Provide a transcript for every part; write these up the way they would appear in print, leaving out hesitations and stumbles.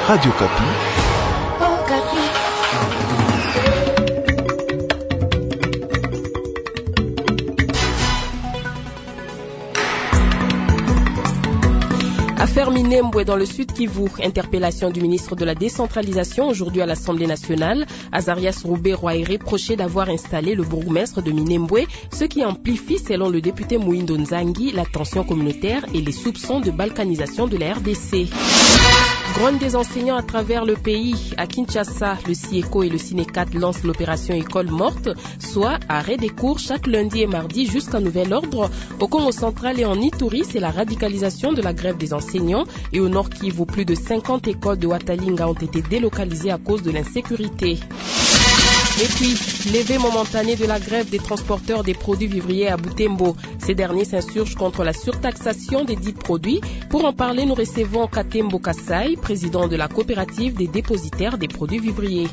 Radio Kapi. Affaire Minembwe dans le Sud Kivu, interpellation du ministre de la Décentralisation aujourd'hui à l'Assemblée nationale. Azarias Rouberoa est reproché d'avoir installé le bourgmestre de Minembwe, ce qui amplifie, selon le député Mouindo Nzangi, la tension communautaire et les soupçons de balkanisation de la RDC. Grogne des enseignants à travers le pays. À Kinshasa, le CIECO et le Sinecat lancent l'opération École morte, soit arrêt des cours chaque lundi et mardi jusqu'à nouvel ordre. Au Congo central et en Ituri, c'est la radicalisation de la grève des enseignants. Et au Nord Kivu, plus de 50 écoles de Watalinga ont été délocalisées à cause de l'insécurité. Et puis, levée momentanée de la grève des transporteurs des produits vivriers à Butembo. Ces derniers s'insurgent contre la surtaxation des dits produits. Pour en parler, nous recevons Katembo Kasai, président de la coopérative des dépositaires des produits vivriers.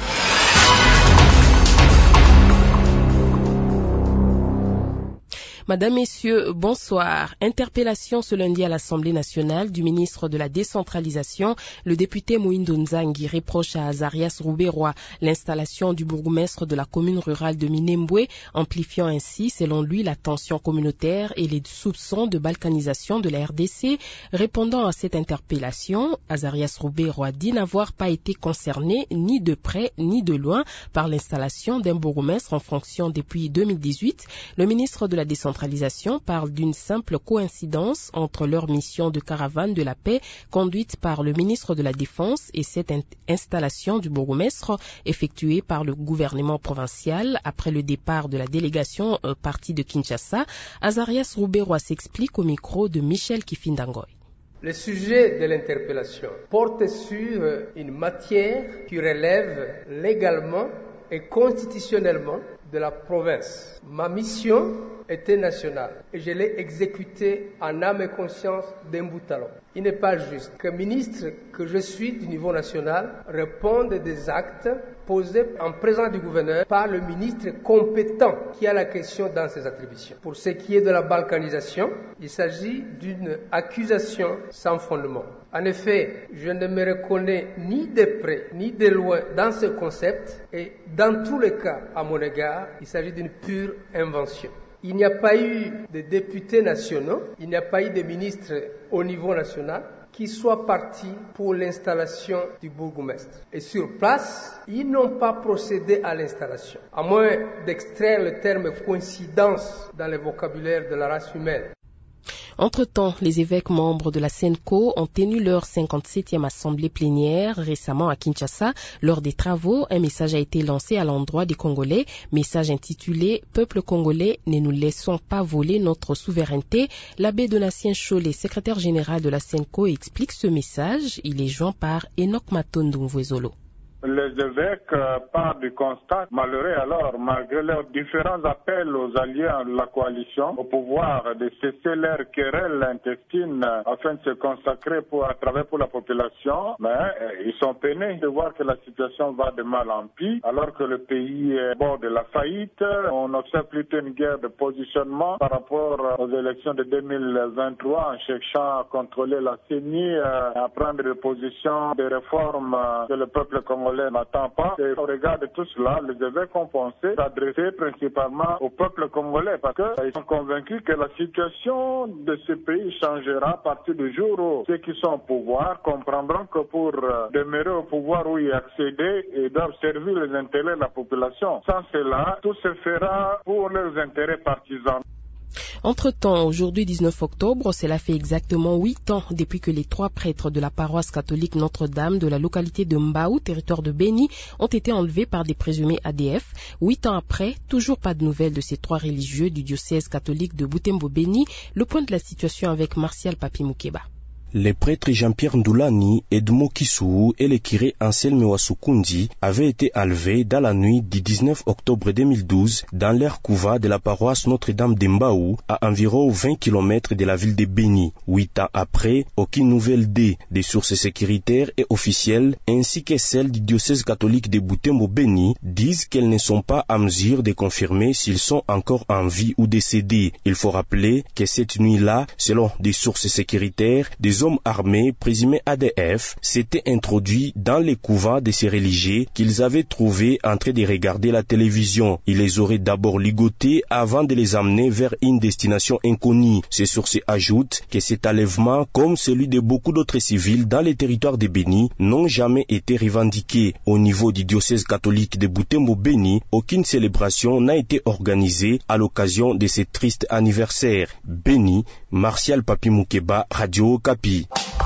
Madame, Messieurs, bonsoir. Interpellation ce lundi à l'Assemblée nationale du ministre de la Décentralisation. Le député Mouindo Nzangi reproche à Azarias Rouberoa l'installation du bourgmestre de la commune rurale de Minembwe, amplifiant ainsi, selon lui, la tension communautaire et les soupçons de balkanisation de la RDC. Répondant à cette interpellation, Azarias Rouberoa dit n'avoir pas été concerné ni de près ni de loin par l'installation d'un bourgmestre en fonction depuis 2018. Le ministre de la Décentralisation parle d'une simple coïncidence entre leur mission de caravane de la paix conduite par le ministre de la Défense et cette installation du bourgmestre effectuée par le gouvernement provincial après le départ de la délégation partie de Kinshasa. Azarias Rouberoa s'explique au micro de Michel Kifindangoy. Le sujet de l'interpellation porte sur une matière qui relève légalement et constitutionnellement de la province. Ma mission était nationale et je l'ai exécutée en âme et conscience d'un bout à l'autre. Il n'est pas juste que ministre que je suis du niveau national réponde des actes posés en présence du gouverneur par le ministre compétent qui a la question dans ses attributions. Pour ce qui est de la balkanisation, il s'agit d'une accusation sans fondement. En effet, je ne me reconnais ni de près ni de loin dans ce concept et dans tous les cas, à mon égard, il s'agit d'une pure invention. Il n'y a pas eu de députés nationaux, il n'y a pas eu de ministres au niveau national qui soient partis pour l'installation du bourgmestre. Et sur place, ils n'ont pas procédé à l'installation, à moins d'extraire le terme coïncidence dans le vocabulaire de la race humaine. Entre-temps, les évêques membres de la SENCO ont tenu leur 57e assemblée plénière récemment à Kinshasa. Lors des travaux, un message a été lancé à l'endroit des Congolais, message intitulé « Peuple congolais, ne nous laissons pas voler notre souveraineté ». L'abbé Donatien Cholet, secrétaire général de la SENCO, explique ce message. Il est joint par Enoch Matondo Mvwezolo. Les évêques partent du constat malheureux alors, malgré leurs différents appels aux alliés de la coalition, au pouvoir de cesser leur querelle intestine afin de se consacrer à travailler pour la population, mais ils sont peinés de voir que la situation va de mal en pis, alors que le pays est au bord de la faillite. On observe plutôt une guerre de positionnement par rapport aux élections de 2023 en cherchant à contrôler la CENI, à prendre des positions de réformes que le peuple congolais n'attend pas. Et au regard de tout cela, les évêques ont pensé s'adresser principalement au peuple congolais parce qu'ils sont convaincus que la situation de ce pays changera à partir du jour où ceux qui sont au pouvoir comprendront que pour demeurer au pouvoir ou y accéder, ils doivent servir les intérêts de la population. Sans cela, tout se fera pour leurs intérêts partisans. Entre-temps, aujourd'hui 19 octobre, cela fait exactement 8 ans depuis que les 3 prêtres de la paroisse catholique Notre-Dame de la localité de Mbao, territoire de Béni, ont été enlevés par des présumés ADF. 8 ans après, toujours pas de nouvelles de ces 3 religieux du diocèse catholique de Butembo-Béni. Le point de la situation avec Martial Papi Moukeba. Les prêtres Jean-Pierre Ndoulani, Edmo Kissou et le curé Anselme Wasukundi avaient été enlevés dans la nuit du 19 octobre 2012 dans l'air couvent de la paroisse Notre-Dame d'Embaou, à environ 20 km de la ville de Béni. 8 ans après, aucune nouvelle des sources sécuritaires et officielles, ainsi que celles du diocèse catholique de Butembo-Béni, disent qu'elles ne sont pas à mesure de confirmer s'ils sont encore en vie ou décédés. Il faut rappeler que cette nuit-là, selon des sources sécuritaires, des des hommes armés présumés ADF s'étaient introduits dans les couvents de ces religieux qu'ils avaient trouvés en train de regarder la télévision. Ils les auraient d'abord ligotés avant de les amener vers une destination inconnue. Ces sources ajoutent que cet enlèvement, comme celui de beaucoup d'autres civils dans les territoires de Béni, n'ont jamais été revendiqués. Au niveau du diocèse catholique de Butembo-Béni, aucune célébration n'a été organisée à l'occasion de ce triste anniversaire. Béni, Martial Papi Moukeba, Radio Okapi.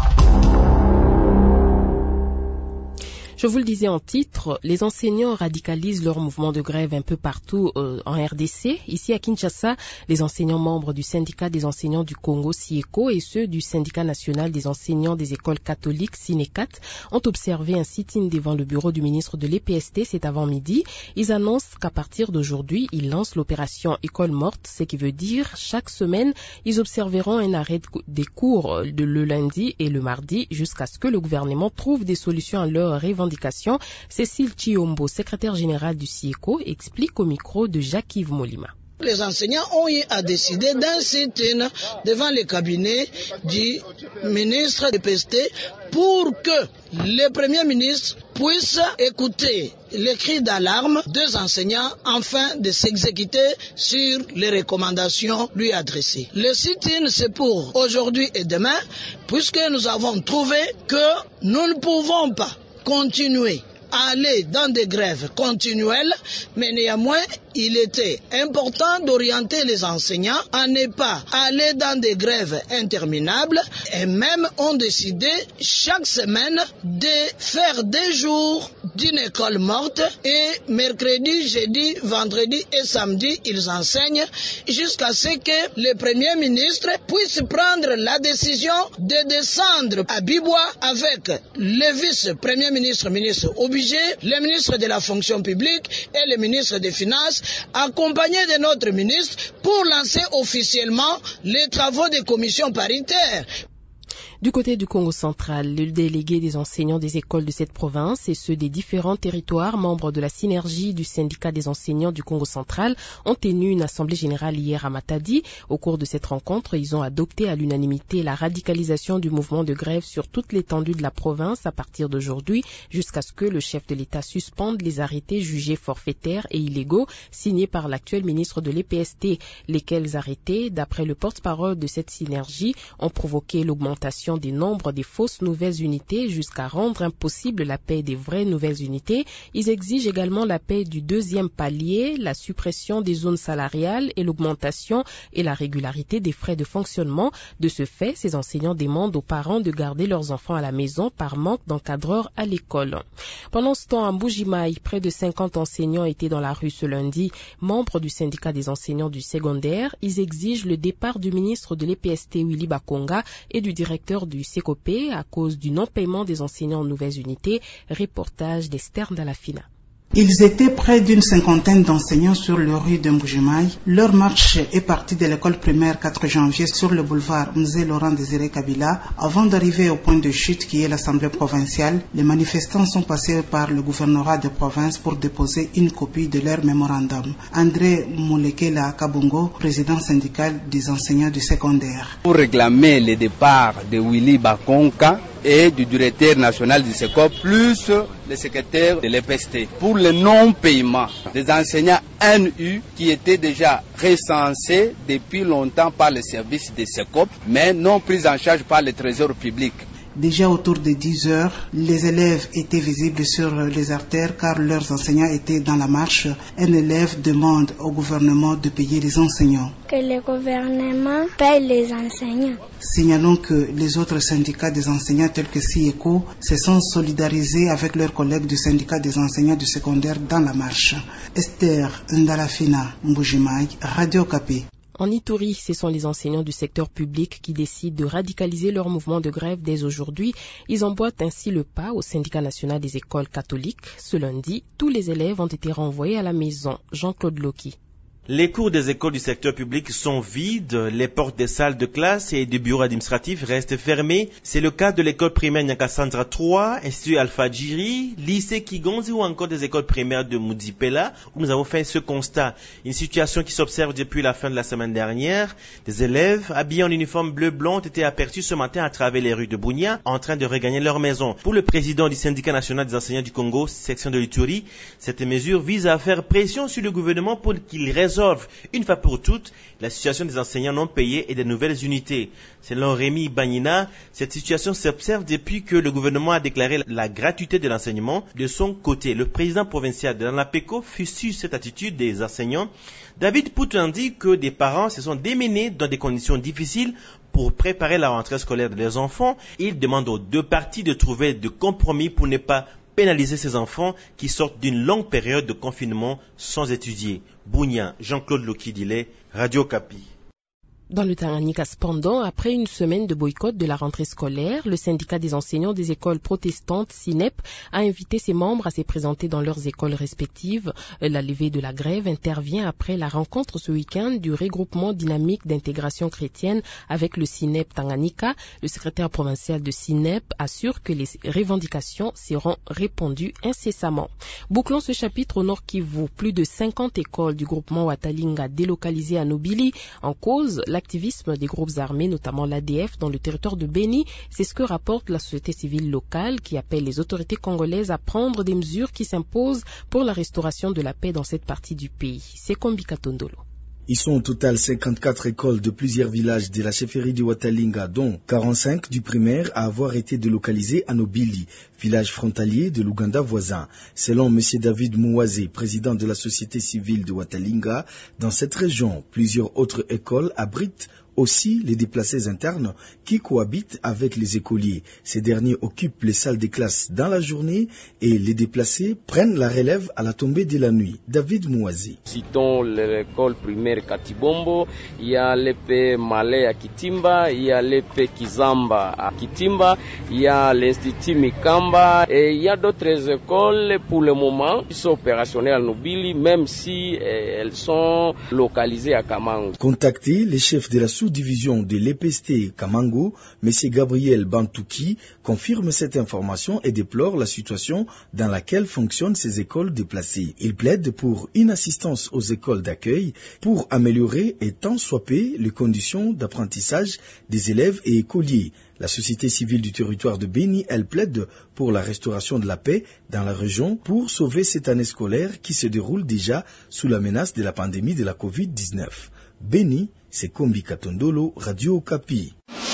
Je vous le disais en titre, les enseignants radicalisent leur mouvement de grève un peu partout en RDC. Ici à Kinshasa, les enseignants membres du syndicat des enseignants du Congo, SIECO, et ceux du syndicat national des enseignants des écoles catholiques, SINECAT, ont observé un sit-in devant le bureau du ministre de l'EPST cet avant-midi. Ils annoncent qu'à partir d'aujourd'hui, ils lancent l'opération École morte, ce qui veut dire chaque semaine, ils observeront un arrêt des cours le lundi et le mardi jusqu'à ce que le gouvernement trouve des solutions à leurs revendications. Cécile Chiombo, secrétaire générale du SIECO, explique au micro de Jacques-Yves Molima. Les enseignants ont eu à décider d'un sit-in devant le cabinet du ministre de l'EPST pour que le Premier ministre puisse écouter les cris d'alarme des enseignants afin de s'exécuter sur les recommandations lui adressées. Le sit-in, c'est pour aujourd'hui et demain, puisque nous avons trouvé que nous ne pouvons pas continuer à aller dans des grèves continuelles, mais néanmoins, il était important d'orienter les enseignants à ne pas aller dans des grèves interminables et même ont décidé chaque semaine de faire des jours d'une école morte et mercredi, jeudi, vendredi et samedi, ils enseignent jusqu'à ce que le Premier ministre puisse prendre la décision de descendre à Bibois avec le vice-premier ministre, ministre obligé, le ministre de la fonction publique et le ministre des Finances, accompagné de notre ministre pour lancer officiellement les travaux des commissions paritaires. Du côté du Congo central, le délégué des enseignants des écoles de cette province et ceux des différents territoires membres de la synergie du syndicat des enseignants du Congo central ont tenu une assemblée générale hier à Matadi. Au cours de cette rencontre, ils ont adopté à l'unanimité la radicalisation du mouvement de grève sur toute l'étendue de la province à partir d'aujourd'hui jusqu'à ce que le chef de l'État suspende les arrêtés jugés forfaitaires et illégaux signés par l'actuel ministre de l'EPST, lesquels arrêtés, d'après le porte-parole de cette synergie, ont provoqué l'augmentation des nombres des fausses nouvelles unités jusqu'à rendre impossible la paie des vraies nouvelles unités. Ils exigent également la paie du deuxième palier, la suppression des zones salariales et l'augmentation et la régularité des frais de fonctionnement. De ce fait, ces enseignants demandent aux parents de garder leurs enfants à la maison par manque d'encadreurs à l'école. Pendant ce temps, à Mbujimaï, près de 50 enseignants étaient dans la rue ce lundi. Membres du syndicat des enseignants du secondaire, ils exigent le départ du ministre de l'EPST Willy Bakonga et du directeur du CECOPE à cause du non-paiement des enseignants en nouvelles unités. Reportage d'Esther Dalafina. Ils étaient près d'une cinquantaine d'enseignants sur le rue de Mbujimaï. Leur marche est partie de l'école primaire 4 janvier sur le boulevard Mzé Laurent Désiré Kabila. Avant d'arriver au point de chute qui est l'Assemblée provinciale, les manifestants sont passés par le gouvernorat de province pour déposer une copie de leur mémorandum. André Moulekela Kabongo, président syndical des enseignants du secondaire. Pour réclamer le départ de Willy Bakonga et du directeur national du SECOP, plus le secrétaire de l'EPST, pour le non-paiement des enseignants NU qui étaient déjà recensés depuis longtemps par le service des SECOP, mais non pris en charge par le Trésor public. Déjà autour de 10 heures, les élèves étaient visibles sur les artères car leurs enseignants étaient dans la marche. Un élève demande au gouvernement de payer les enseignants. Que le gouvernement paye les enseignants. Signalons que les autres syndicats des enseignants tels que SIECO se sont solidarisés avec leurs collègues du syndicat des enseignants du secondaire dans la marche. Esther Ndalafina, Mbujimaï, Radio Okapi. En Ituri, ce sont les enseignants du secteur public qui décident de radicaliser leur mouvement de grève dès aujourd'hui. Ils emboîtent ainsi le pas au syndicat national des écoles catholiques. Ce lundi, tous les élèves ont été renvoyés à la maison. Jean-Claude Loki. Les cours des écoles du secteur public sont vides, les portes des salles de classe et des bureaux administratifs restent fermés. C'est le cas de l'école primaire Nyakasandra 3, Institut Alpha Djiri, lycée Kigonzi ou encore des écoles primaires de Moudipela où nous avons fait ce constat. Une situation qui s'observe depuis la fin de la semaine dernière. Des élèves habillés en uniforme bleu-blanc ont été aperçus ce matin à travers les rues de Bunia en train de regagner leur maison. Pour le président du syndicat national des enseignants du Congo, section de l'Ituri, cette mesure vise à faire pression sur le gouvernement pour qu'il résolve une fois pour toutes la situation des enseignants non payés et des nouvelles unités. Selon Rémi Bagnina, cette situation s'observe depuis que le gouvernement a déclaré la gratuité de l'enseignement. De son côté, le président provincial de l'ANAPECO fustige cette attitude des enseignants. David Poutin dit que des parents se sont démenés dans des conditions difficiles pour préparer la rentrée scolaire de leurs enfants. Il demande aux deux parties de trouver de compromis pour ne pas pénaliser ces enfants qui sortent d'une longue période de confinement sans étudier. Bounia, Jean-Claude Lokidile, Radio Kapi. Dans le Tanganyika, cependant, après une semaine de boycott de la rentrée scolaire, le syndicat des enseignants des écoles protestantes, SINEP, a invité ses membres à se présenter dans leurs écoles respectives. La levée de la grève intervient après la rencontre ce week-end du regroupement dynamique d'intégration chrétienne avec le SINEP Tanganyika. Le secrétaire provincial de SINEP assure que les revendications seront répondues incessamment. Bouclons ce chapitre au Nord Kivu. Plus de 50 écoles du groupement Watalinga délocalisées à Nobili en cause l'activisme des groupes armés, notamment l'ADF, dans le territoire de Beni. C'est ce que rapporte la société civile locale qui appelle les autorités congolaises à prendre des mesures qui s'imposent pour la restauration de la paix dans cette partie du pays. C'est Kombika Tondolo. Ils sont au total 54 écoles de plusieurs villages de la chefferie du Watalinga, dont 45 du primaire à avoir été délocalisés à Nobili, village frontalier de l'Ouganda voisin. Selon M. David Mouazé, président de la société civile de Watalinga, dans cette région, plusieurs autres écoles abritent aussi les déplacés internes qui cohabitent avec les écoliers. Ces derniers occupent les salles des classes dans la journée et les déplacés prennent la relève à la tombée de la nuit. David Mouazé. Citons l'école primaire Katibombo, il y a l'épée Malais à Kitimba, il y a l'épée Kizamba à Kitimba, il y a l'institut Mikamba et il y a d'autres écoles pour le moment qui sont opérationnelles à Nobili, même si elles sont localisées à Kamango. Contacté, les chefs de la sous-division de l'EPST Kamango, M. Gabriel Bantouki, confirme cette information et déplore la situation dans laquelle fonctionnent ces écoles déplacées. Il plaide pour une assistance aux écoles d'accueil pour améliorer et tant soit peu les conditions d'apprentissage des élèves et écoliers. La société civile du territoire de Beni, elle plaide pour la restauration de la paix dans la région pour sauver cette année scolaire qui se déroule déjà sous la menace de la pandémie de la Covid-19. Beni, c'est Kombi Katondolo, Radio Kapi.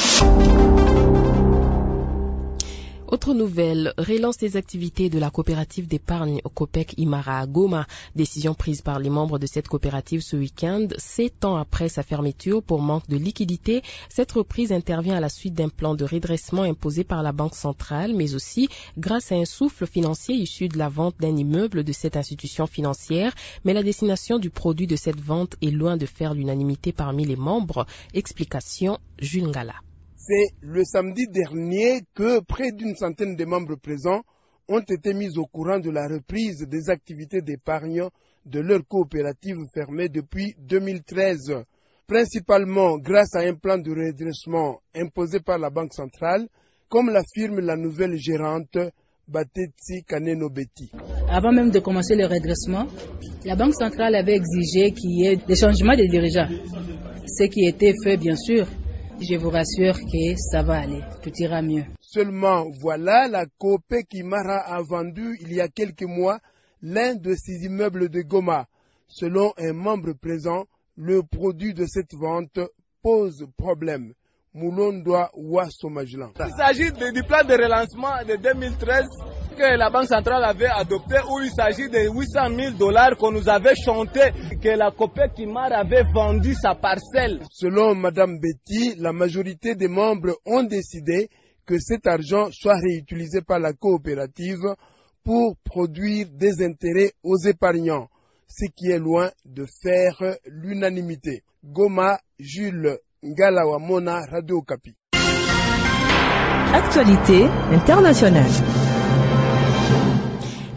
Autre nouvelle, relance des activités de la coopérative d'épargne Copec Imara à Goma. Décision prise par les membres de cette coopérative ce week-end. 7 ans après sa fermeture pour manque de liquidité, cette reprise intervient à la suite d'un plan de redressement imposé par la Banque centrale, mais aussi grâce à un souffle financier issu de la vente d'un immeuble de cette institution financière. Mais la destination du produit de cette vente est loin de faire l'unanimité parmi les membres. Explication, Jules Ngala. C'est le samedi dernier que près d'une centaine de membres présents ont été mis au courant de la reprise des activités d'épargne de leur coopérative fermée depuis 2013, principalement grâce à un plan de redressement imposé par la Banque centrale, comme l'affirme la nouvelle gérante Batetsi Kanenobeti. Avant même de commencer le redressement, la Banque centrale avait exigé qu'il y ait des changements de dirigeants, ce qui était fait bien sûr. Je vous rassure que ça va aller, tout ira mieux. Seulement, voilà, la Copec Imara a vendu il y a quelques mois l'un de ses immeubles de Goma. Selon un membre présent, le produit de cette vente pose problème. Moulondoa Ouassomajlan. Il s'agit du plan de relancement de 2013 que la Banque centrale avait adopté, où il s'agit de $800,000 qu'on nous avait chanté, que la Copec Imara avait vendu sa parcelle. Selon Mme Betty, la majorité des membres ont décidé que cet argent soit réutilisé par la coopérative pour produire des intérêts aux épargnants, ce qui est loin de faire l'unanimité. Goma, Jules Ngalawamona, Radio Kapi. Actualité internationale.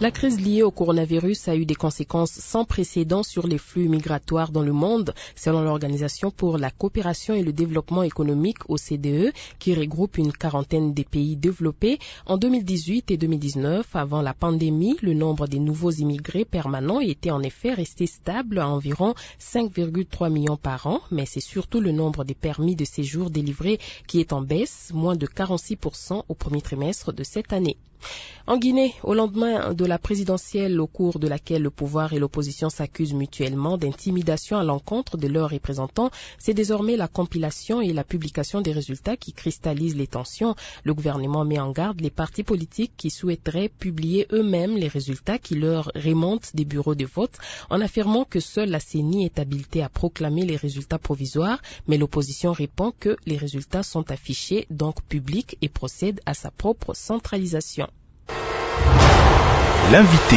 La crise liée au coronavirus a eu des conséquences sans précédent sur les flux migratoires dans le monde, selon l'Organisation pour la coopération et le développement économique OCDE, qui regroupe une quarantaine des pays développés. En 2018 et 2019, avant la pandémie, le nombre des nouveaux immigrés permanents était en effet resté stable à environ 5,3 millions par an, mais c'est surtout le nombre des permis de séjour délivrés qui est en baisse, moins de 46% au premier trimestre de cette année. En Guinée, au lendemain de la présidentielle au cours de laquelle le pouvoir et l'opposition s'accusent mutuellement d'intimidation à l'encontre de leurs représentants, c'est désormais la compilation et la publication des résultats qui cristallisent les tensions. Le gouvernement met en garde les partis politiques qui souhaiteraient publier eux-mêmes les résultats qui leur remontent des bureaux de vote, en affirmant que seule la CENI est habilitée à proclamer les résultats provisoires, mais l'opposition répond que les résultats sont affichés, donc publics, et procède à sa propre centralisation. L'invité.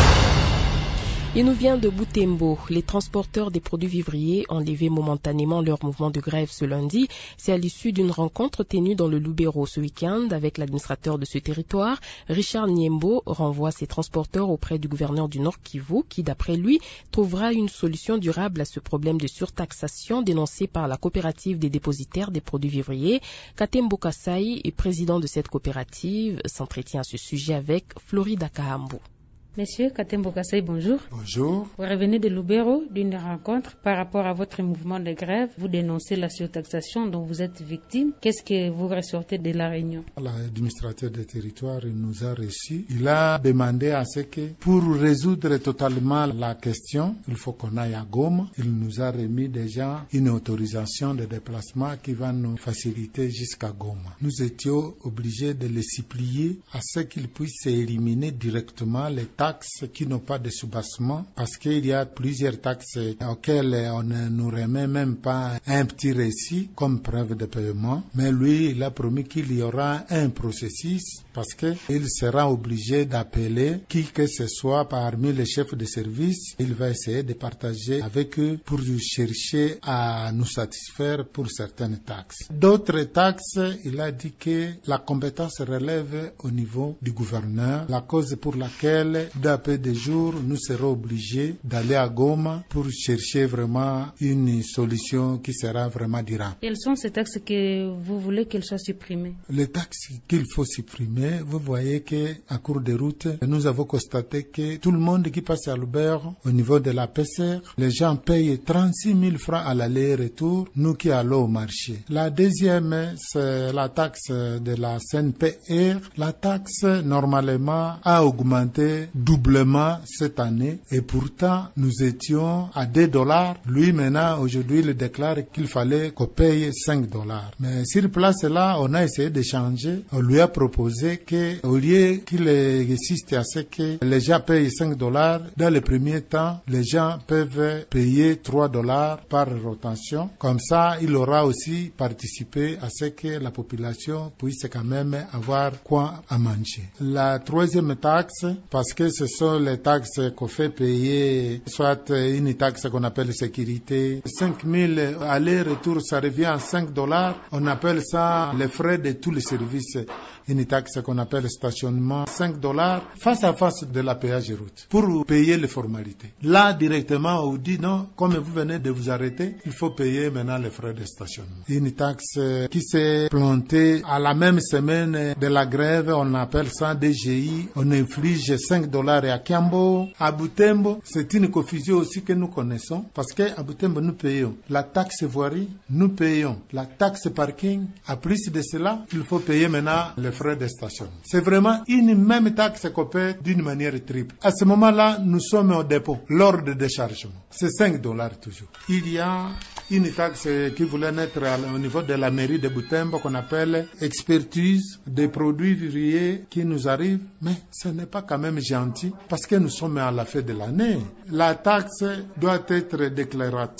Il nous vient de Butembo. Les transporteurs des produits vivriers ont levé momentanément leur mouvement de grève ce lundi. C'est à l'issue d'une rencontre tenue dans le Lubero ce week-end avec l'administrateur de ce territoire. Richard Niembo renvoie ses transporteurs auprès du gouverneur du Nord Kivu qui, d'après lui, trouvera une solution durable à ce problème de surtaxation dénoncé par la coopérative des dépositaires des produits vivriers. Katembo Kasai, président de cette coopérative, s'entretient à ce sujet avec Florida Kahambu. Monsieur Katembo Kasai, bonjour. Bonjour. Vous revenez de Lubero d'une rencontre par rapport à votre mouvement de grève. Vous dénoncez la surtaxation dont vous êtes victime. Qu'est-ce que vous ressortez de la réunion? L'administrateur des territoires nous a reçus. Il a demandé à ce que, pour résoudre totalement la question, il faut qu'on aille à Goma. Il nous a remis déjà une autorisation de déplacement qui va nous faciliter jusqu'à Goma. Nous étions obligés de les supplier à ce qu'ils puissent éliminer directement les taxes qui n'ont pas de soubassement, parce qu'il y a plusieurs taxes auxquelles on ne nous remet même pas un petit récit comme preuve de paiement. Mais lui, il a promis qu'il y aura un processus, parce qu'il sera obligé d'appeler qui que ce soit parmi les chefs de service. Il va essayer de partager avec eux pour chercher à nous satisfaire pour certaines taxes. D'autres taxes, il a dit que la compétence relève au niveau du gouverneur, la cause pour laquelle d'un peu de jours, nous serons obligés d'aller à Goma pour chercher vraiment une solution qui sera vraiment durable. Quelles sont ces taxes que vous voulez qu'elles soient supprimées? Les taxes qu'il faut supprimer, vous voyez qu'à cours de route, nous avons constaté que tout le monde qui passe à Lubero, au niveau de la PCR, les gens payent 36 000 francs à l'aller-retour, nous qui allons au marché. La deuxième, c'est la taxe de la CNPR. La taxe, normalement, a augmenté doublement cette année et pourtant nous étions à $2. Lui maintenant aujourd'hui il déclare qu'il fallait qu'on paye $5. Mais sur place là on a essayé de changer. On lui a proposé que au lieu qu'il existe à ce que les gens payent $5, dans le premier temps les gens peuvent payer $3 par rotation. Comme ça il aura aussi participé à ce que la population puisse quand même avoir quoi à manger. La troisième taxe, parce que ce sont les taxes qu'on fait payer, soit une taxe qu'on appelle sécurité. 5 000 aller-retour, ça revient à $5. On appelle ça les frais de tous les services. Une taxe qu'on appelle stationnement, $5, face à face de la péage route, pour payer les formalités. Là, directement, on dit non, comme vous venez de vous arrêter, il faut payer maintenant les frais de stationnement. Une taxe qui s'est plantée à la même semaine de la grève, on appelle ça DGI, on inflige $5 à Kiambo. À Butembo, c'est une confusion aussi que nous connaissons, parce qu'à Butembo, nous payons la taxe voirie, nous payons la taxe parking. À plus de cela, il faut payer maintenant les frais de stationnement. C'est vraiment une même taxe qu'on paie d'une manière triple. À ce moment-là, nous sommes au dépôt, l'ordre de déchargement. C'est $5 toujours. Il y a une taxe qui voulait naître au niveau de la mairie de Butembo qu'on appelle expertise des produits vivriers qui nous arrivent, mais ce n'est pas quand même gentil parce que nous sommes à la fin de l'année. La taxe doit être déclarative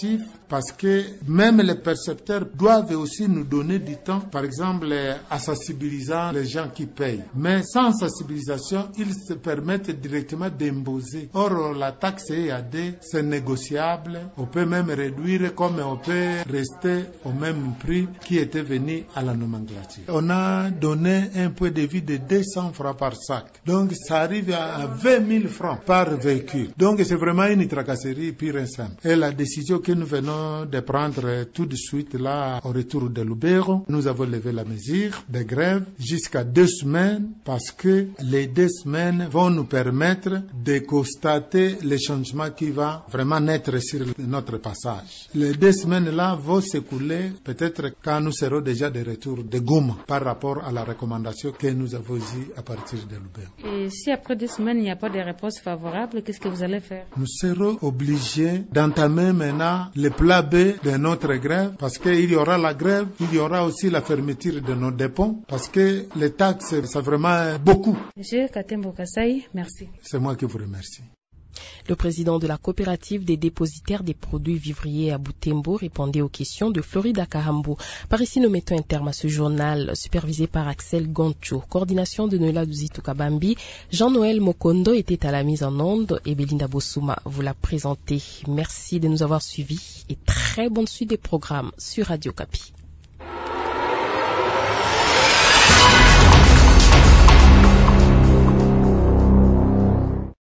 parce que même les percepteurs doivent aussi nous donner du temps, par exemple en sensibilisant les gens qui payent. Mais sans sensibilisation, ils se permettent directement d'imposer. Or, la taxe EAD, c'est négociable. On peut même réduire comme on peut rester au même prix qui était venu à la nomenclature. On a donné un point de vue de 200 francs par sac. Donc, ça arrive à 20 000 francs par véhicule. Donc, c'est vraiment une tracasserie pure et simple. Et la décision que nous venons de prendre tout de suite là, au retour de Lubero, nous avons levé la mesure de grève jusqu'à 2 semaines parce que les 2 semaines vont nous permettre de constater les changements qui vont vraiment naître sur notre passage. Les 2 semaines-là vont s'écouler peut-être quand nous serons déjà de retour de Goma par rapport à la recommandation que nous avons eue à partir de Lubero. Et si après 2 semaines, il n'y a pas de réponse favorable, qu'est-ce que vous allez faire? Nous serons obligés d'entamer maintenant le plan B de notre grève parce qu'il y aura la grève, il y aura aussi la fermeture de nos dépôts parce que les taxes, c'est vraiment beaucoup. Monsieur Katembo Kasai, merci. C'est moi qui vous remercie. Le président de la coopérative des dépositaires des produits vivriers à Butembo répondait aux questions de Florida Kahambo. Par ici, nous mettons un terme à ce journal, supervisé par Axel Goncho. Coordination de Noëlla Douzitou Kabambi. Jean-Noël Mokondo était à la mise en onde et Belinda Bossouma vous l'a présenté. Merci de nous avoir suivis et très bonne suite des programmes sur Radio Kapi.